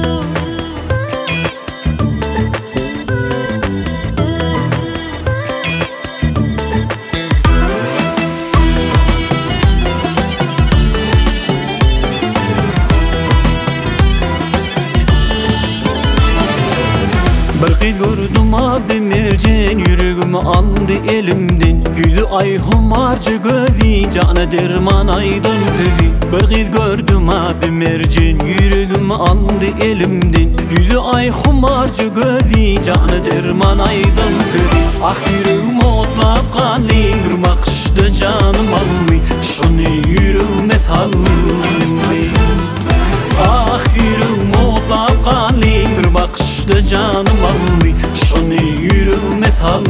Belki gördüm adı mercan, yüreğimi aldı elimden. Yüzü ay humarcı gözü, canı derman aydın tüvi. Belki gördüm adı mercan, yüreğimi aldı elimden. Yüzü ay humarcı gözü, canı derman aydın tüvi. Ah yüreğim otlap kaldı, bir bakışta canım aldı. Şunu yüreğime saldı. Ah yüreğim otlap kaldı, bir bakışta canım aldı. Şunu yüreğime saldı.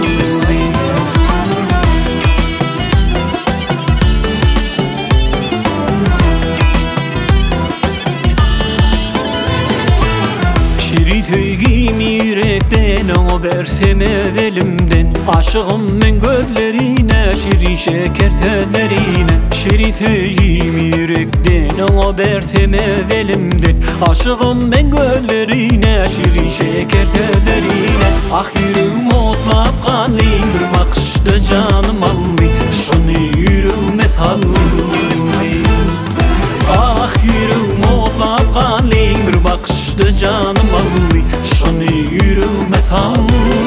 Şirin tüygüm yürekten, o bersemez elimden. Aşığım ben göllerine, şirin şeker tellerine. Şirin tüygüm yürekten, o bersemez elimden. Aşığım ben göllerine, şirin şeker tellerine. Ah yüreğim otlap kaldı, bir bakışta canım aldı. Şunu yüreğime saldı. Ah yüreğim otlap kaldı, bir bakışta canım aldı. Şunu yüreğime saldı.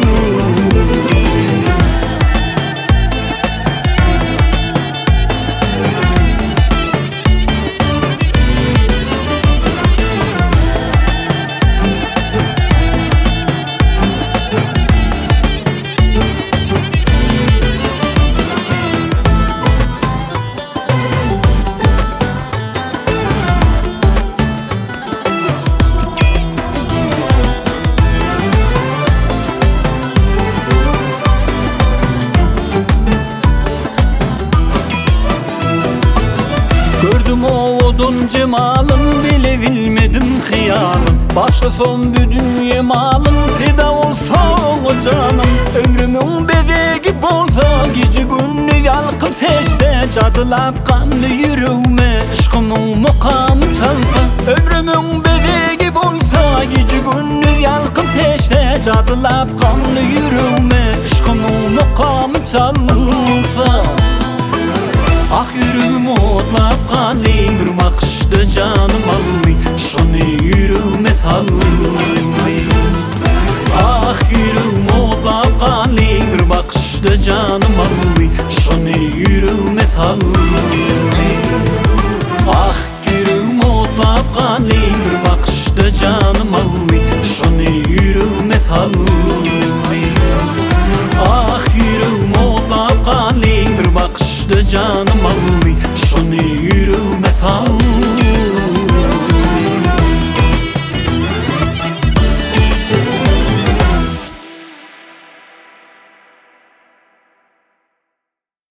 Gördüm o odun cemalın, bile bilmedim hıyalın. Başta son bir dünya malın, feda olsa o canım. Ömrümün bebeği bolsa, gece günü yalkıp seçte. Cadılap kanlı yüreğime, aşkımın mukamı çalsa. Ömrümün bebeği bolsa, gece günü yalkıp seçte. Cadılap kanlı yüreğime, aşkımın mukamı çalsa. Ah yüreğim otlap kaldı, bir bakışta canım aldı. Şunu yüreğime saldı. Ah yüreğim otlap kaldı, bir bakışta canım aldı. Şunu yüreğime saldı. Ah yüreğim otlap kaldı, bir bakışta canım aldı. Şunu yüreğime saldı. Ah yüreğim otlap kaldı, bir bakışta canım